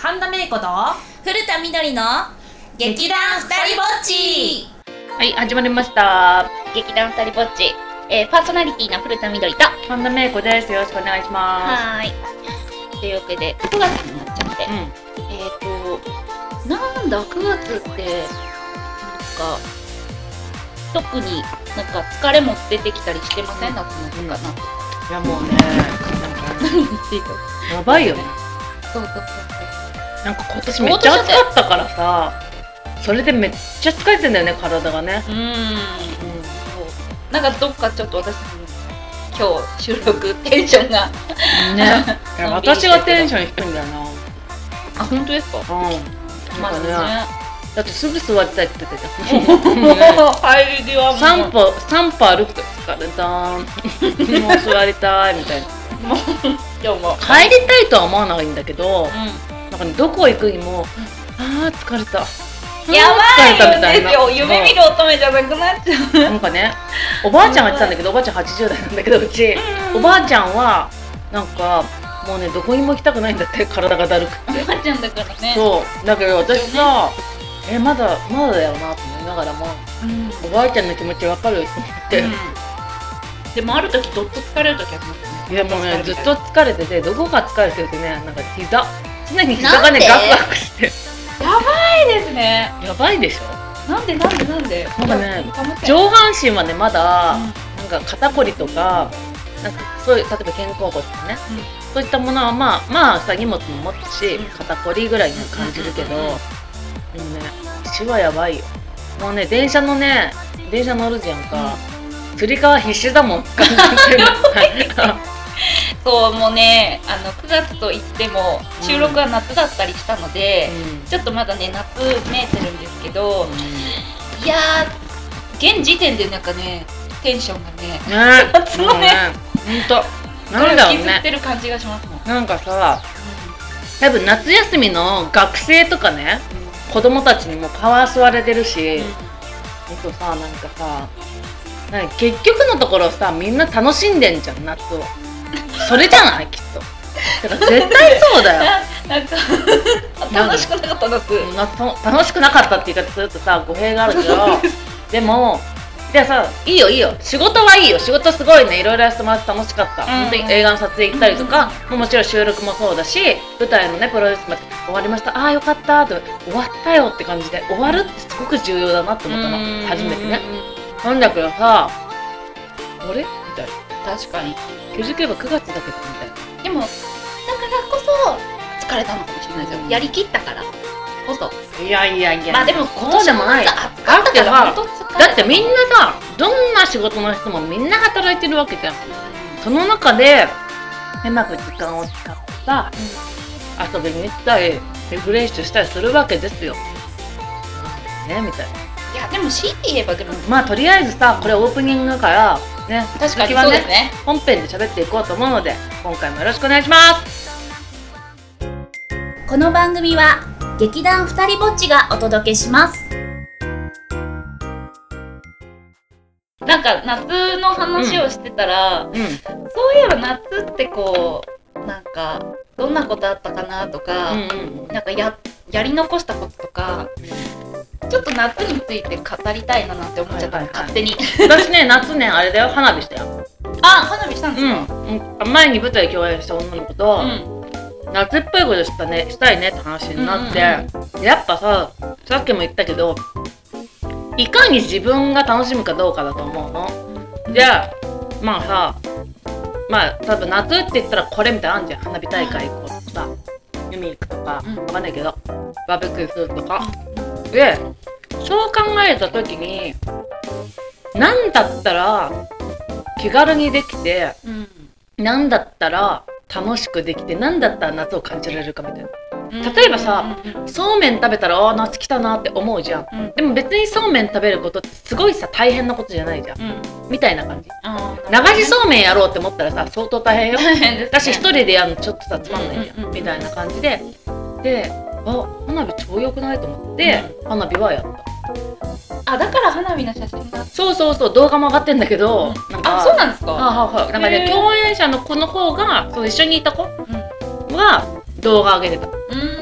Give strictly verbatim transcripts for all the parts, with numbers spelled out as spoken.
神田芽衣子と古田みどりの劇団ふたりぼっち。 はい、始まりました。 劇団ふたりぼっち、えー、パーソナリティの古田みどりと神田芽衣子です。よろしくお願いします。 はーい。というわけでくがつになっちゃって、 うん、 えっ、ー、となんだくがつってなんか特になんか疲れも出てきたりしてません、うん、夏の日かな、うん、 いやもうね、 何言っていいのやばいよね。 そうそうそうそう。 なんか今年めっちゃ暑かったからさ、それでめっちゃ疲れてんだよね、体がね。 うーん、うん、そうなんかどっかちょっと私今日収録テンションがね私がテンション低いんだよな。 あ、本当ですか？ うん、 まあね、 だってすぐ座りたいって言ってたじゃん入り際も散歩散歩歩くと疲れたもう座りたいみたいなもう今日も帰りたいとは思わないんだけど、うん、なんかね、どこ行くにも、うん、あー疲れた、 やばいんですよ。夢見る乙女じゃなくなっちゃう。 なんかね、おばあちゃんが言ってたんだけど、おばあちゃんはちじゅうだいなんだけど、うち、うん、おばあちゃんはなんかもうね、どこにも行きたくないんだって、体がだるくて。 おばあちゃんだからね。 そうだけど私さ、えまだまだだよなと思いながらも、うん、おばあちゃんの気持ちわかると思って、うん、 でもある時どっと疲れる時ありますね。 いやもうね、ずっと疲れてて、どこが疲れてるってね、なんか膝常に膝がねガクガクしてやばいですね。 やばいでしょ。 なんでなんでなんでなんかね、上半身はねまだ、うん、なんか肩こりとかなんかそういう例えば肩甲骨とかね、うん、そういったものはまあまあさ荷物も持つし、うん、肩こりぐらいに感じるけど、でもね足はやばいよ。もうね電車のね電車乗るじゃんか、うん、つり革必死だもん感じてるそうもうね、あのくがつといっても収録は夏だったりしたので、うん、ちょっとまだね夏めいてるんですけど、うん、いやー現時点でなんかねテンションがね、ね夏のね、 ほんとなんだろうね、 引きずってる感じがしますもん。 なんかさ、うん、多分夏休みの学生とかね、うん、子供たちにもパワー吸われてるし、あとさ、なんかさ、なんか結局のところさみんな楽しんでんじゃん夏を。それじゃないきっと。だから絶対そうだよ。 なんか楽しくなかった夏。 楽しくなかったって言い方するとさ語弊があるけどでもでさいいよいいよ仕事はいいよ、仕事すごいね、いろいろやらせてもらって楽しかった、うん、本当に映画の撮影行ったりとか、うん、もちろん収録もそうだし舞台のねプロデュースまで終わりました、ああよかったって終わったよって感じで終わるってすごく重要だなって思ったの、初めてね。なんだけどさあれみたいな、 確かに気づけばくがつだけどみたいな。 でもだからこそ疲れたのかもしれないですよ、うん、やりきったからこそ。 いやいやいや、 まあでも今年もない。だってさ、だってみんなさ、どんな仕事の人もみんな働いてるわけじゃん。その中でうまく時間を使ってさ、うん、遊びに行ったりリフレッシュしたりするわけですよね、みたいな。 いやでも強いて言えばでもまあとりあえずさ、これオープニングからね、 確かにそうですね、 本編で喋っていこうと思うので今回もよろしくお願いします。 この番組は劇団ふたりぼっちがお届けします。なんか夏の話をしてたら、うんうん、そういえば夏ってこうなんかどんなことあったかなとか、うんうん、なんか や, やり残したこととか、ちょっと夏について語りたいななんて思っちゃった、はいはいはい、勝手に。 私ね夏ねあれだよ、花火したよ。 あ、花火したんですか？ うん、前に舞台共演した女の子と、うん、夏っぽいことしたねしたいねって話になって、うんうんうん、やっぱささっきも言ったけどいかに自分が楽しむかどうかだと思うの。じゃあまあさまあ多分夏って言ったらこれみたいなのあんじゃん。花火大会行こうとかさ、海行くとか、うん、わかんないけどバーベキューするとか、うん、でそう考えた時に何だったら気軽にできて、うん、何だったら楽しくできて、何だったら夏を感じられるかみたいな。例えばさ、そうめん食べたらあ夏来たなって思うじゃん、うん、でも別にそうめん食べることってすごいさ大変なことじゃないじゃん、うん、みたいな感じ。流しそうめんやろうって思ったらさ相当大変よだし一人でやるのちょっとさつまんないじゃん、うんうんうん、みたいな感じでで、あ花火超良くないと思って、うん、花火はやった。 あ、だから花火の写真がそうそうそう、動画も上がってんだけど、うん、 なんかあ、そうなんですか。あははなんかね、共演者の子の方がそう一緒にいた子、うん、が動画上げてた。うーん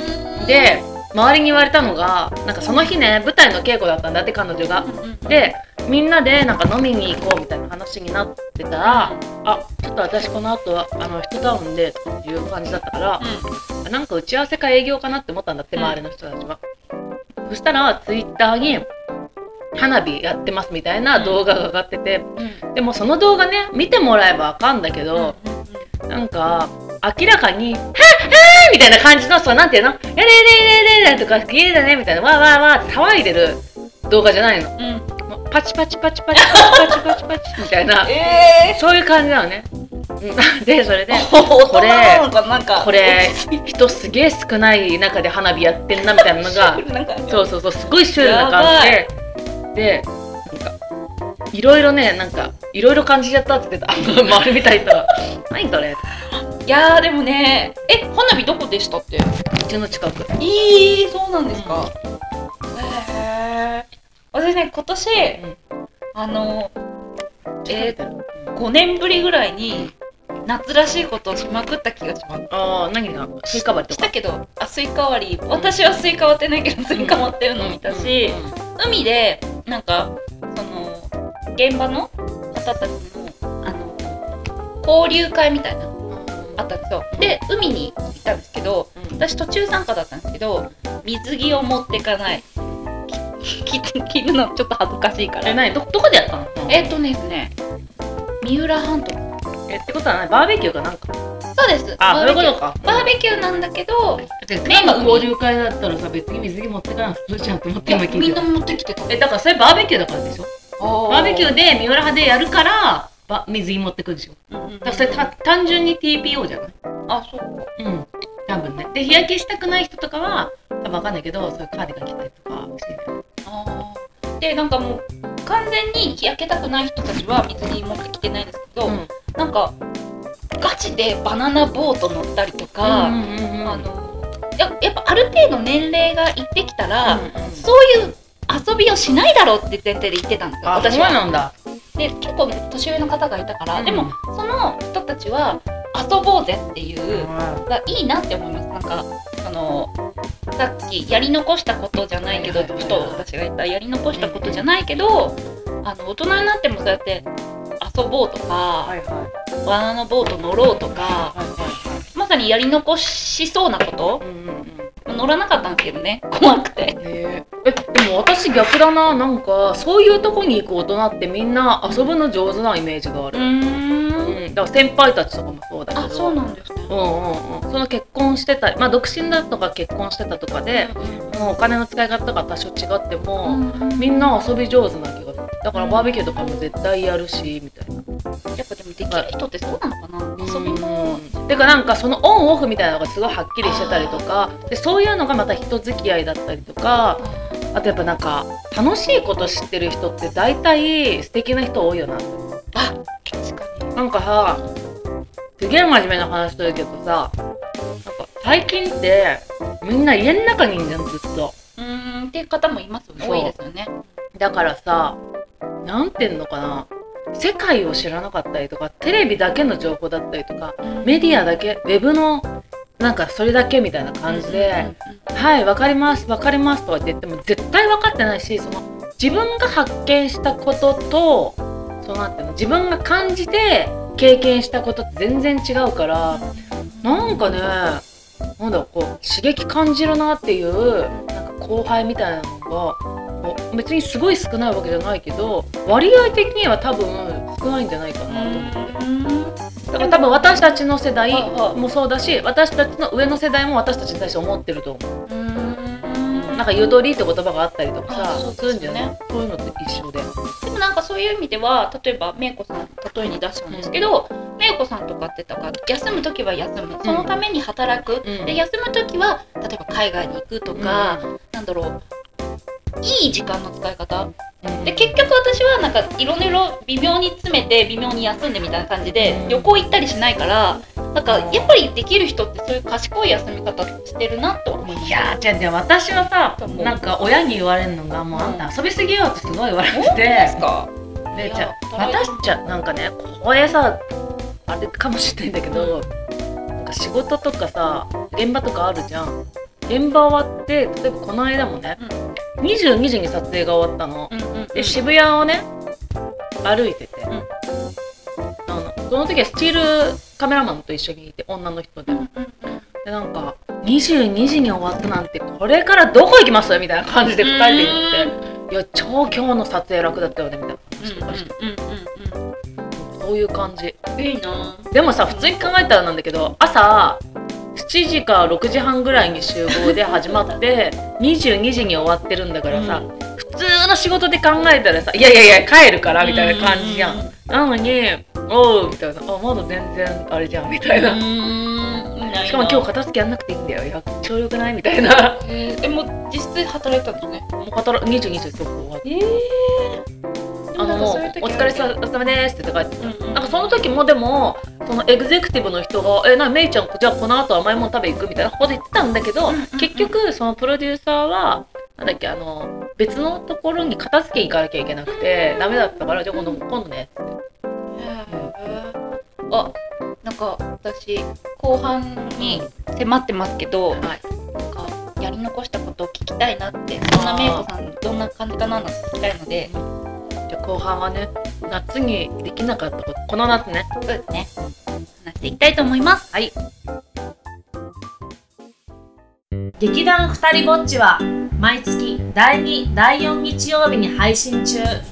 で周りに言われたのがなんかその日ね舞台の稽古だったんだって彼女が。でみんなでなんか飲みに行こうみたいな話になってたら、あちょっと私この後はあの一タウンでっていう感じだったから、うん、なんか打ち合わせか営業かなって思ったんだって、周りの人たちは。うん、そしたらツイッターに花火やってますみたいな動画が上がってて、うん、でもその動画ね見てもらえばわかんだけど、うん、なんか明らかに「はっはー!」みたいな感じのそうなんていうの「やれれれれれ」とか「綺麗だね」みたいな「わーわーわー」って騒いでる動画じゃないの。うん、パチパチパチパチパチパチパチみたいな、えー、そういう感じなのね。でそれでこれこれ人すげえ少ない中で花火やってんなみたいなのがそうそうそうすごいシュールな感じででなんかいろいろねなんかいろいろ感じちゃったって言ってた周り見た人は何それ。 いやーでもねえ花火どこでしたって。 うちの近く。 えー、そうなんですか。うん、へー私ね今年、うん、あのえー、ごねんぶりぐらいに夏らしいことをしまくった気がします。 ああ何がスイカ割りとかしたけどあスイカ割り私はスイカ割ってないけどスイカ割ってるの見たし、うんうんうん、海でなんかその現場の方たちのあの交流会みたいなあったんですよ。で海に行ったんですけど、うん、私途中参加だったんですけど水着を持ってかない着るのちょっと恥ずかしいから。 え何 ど, どこでやったの。 えっとですね三浦半島。 えってことは何バーベキューかなんか。 そうです。 あそういうことか。 バーベキューなんだけど、 なんか交流会だったらさ別に水着持ってかなくてどうしようと思って今聞いてた。 みんな持ってきてた。 えだからそれバーベキューだからでしょ。バーベキューで三浦派でやるからば水着持ってくるでしょ。うんうんうん、だからそれた単純に ティーピーオー じゃない。 あそうか。 うん多分ね。で日焼けしたくない人とかは多分わかんないけどそういうカーディガン着たりとかしてる。 あでなんかもう完全に日焼けたくない人たちは水着持ってきてないんですけど、うん、なんかガチでバナナボート乗ったりとか、うんうんうん、あの や, やっぱある程度年齢がいってきたら、うんうん、そういう遊びをしないだろうって前提で言ってたんですよ。 私は。そうなんだ。 で結構年上の方がいたから、うん、でもその人たちは遊ぼうぜっていうのがいいなって思います。なんかそのさっきやり残したことじゃないけど、ふと私が言ったやり残したことじゃないけど、あの大人になってもそうやって遊ぼうとか、はいはい、バナナボート乗ろうとか、はいはいはい、まさにやり残しそうなこと、うんうんうん、乗らなかったんですけどね怖くて。 えでも私逆だな。なんかそういうとこに行く大人ってみんな遊ぶの上手なイメージがある。うーんだから先輩たちとかもそうだけど。 あそうなんですね。 うんうんうん、その結婚してたまあ独身だとか結婚してたとかで、うん、もうお金の使い方が多少違っても、うん、みんな遊び上手な気がする。だからバーベキューとかも絶対やるしみたいな。 やっぱでもできる人ってそうなのかな。遊びもてかなんかそのオンオフみたいなのがすごいはっきりしてたりとかでそういうのがまた人付き合いだったりとか。あとやっぱなんか楽しいこと知ってる人って大体素敵な人多いよな。 あ確かに。 なんかさすげえ真面目な話するけどさなんか最近ってみんな家の中にいるじゃんずっと。 うーんっていう方もいますよね。多いですよね。 だからさなんていうのかな世界を知らなかったりとかテレビだけの情報だったりとか、うん、メディアだけウェブのなんかそれだけみたいな感じで、うんうんうん、はい分かります分かりますとか言っても絶対分かってないしその自分が発見したこととそのなんていうの自分が感じて経験したことって全然違うからなんかねなんだろうこう刺激感じるなっていうなんか後輩みたいなのが別にすごい少ないわけじゃないけど割合的には多分少ないんじゃないかなと思って。だから多分私たちの世代もそうだし私たちの上の世代も私たちに対して思ってると思う。うーんなんかゆとりって言葉があったりとかさそうするんじゃない。そういうのって一緒で。 でもなんかそういう意味では例えばめいこさん例えに出したんですけど、うん、めいこさんとかってたか休む時は休むそのために働く、うん、で休む時は例えば海外に行くとか、うん、なんだろういい時間の使い方で結局私はなんかいろいろ微妙に詰めて微妙に休んでみたいな感じで旅行行ったりしないからなんかやっぱりできる人ってそういう賢い休み方してるなと思います。 いやーじゃあ私はさなんか親に言われるのがもうあんた遊びすぎよってすごい言われてて、うん、ですかでじゃあ私じゃなんかねこれさあれかもしれないんだけどなんか仕事とかさ現場とかあるじゃん。 現場終わって例えばこの間もね、うん、にじゅうにじに撮影が終わったの、うんうんうん、で渋谷をね歩いてて、うん、あのその時はスチールカメラマンと一緒にいて女の人で、うんうんうん、でなんかにじゅうにじに終わったなんてこれからどこ行きますみたいな感じでふたりで言っていや超今日の撮影楽だったよねみたいな話とかして、うんうんうんうん、そういう感じいいな。 でもさ普通に考えたらなんだけど朝しちじかろくじはんぐらいに集合で始まってにじゅうにじに終わってるんだからさ、うん、普通の仕事で考えたらさいやいやいや帰るからみたいな感じじゃん、うん、なのにおうみたいなあまだ全然あれじゃんみたいな、うん、しかも今日片付けやんなくていいんだよいや超良くないみたいなえー、もう実質働いたんですね。 もう働にじゅうにじでそこ終わって、えー、あのもうお疲れ様ですって書いてた、うんうん、なんかその時もでもそのエグゼクティブの人がえなめいちゃんじゃあこの後甘いもの食べ行くみたいなこと言ってたんだけど、うんうんうん、結局そのプロデューサーはなんだっけあの別のところに片付け行かなきゃいけなくてダメだったからじゃあ今度今度ねって、 うん、あなんか私後半に迫ってますけど、はい、なんかやり残したことを聞きたいなってそんなめいこさんどんな感じかなの聞きたいので、 じゃあ後半はね夏にできなかったことこの夏ねそうですね話していきたいと思います。 はい。 劇団ふたりぼっちは毎月だいにだいよん日曜日に配信中。